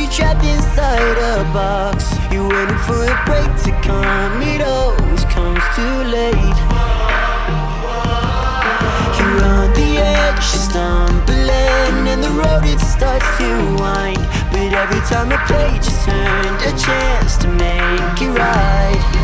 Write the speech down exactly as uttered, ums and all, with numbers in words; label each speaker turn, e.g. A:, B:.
A: trapped inside a box. You're waiting for a break to come, it always comes too late. You're on the edge, stumbling, and the road it starts to wind. But every time I play, just turned a chance to make it right.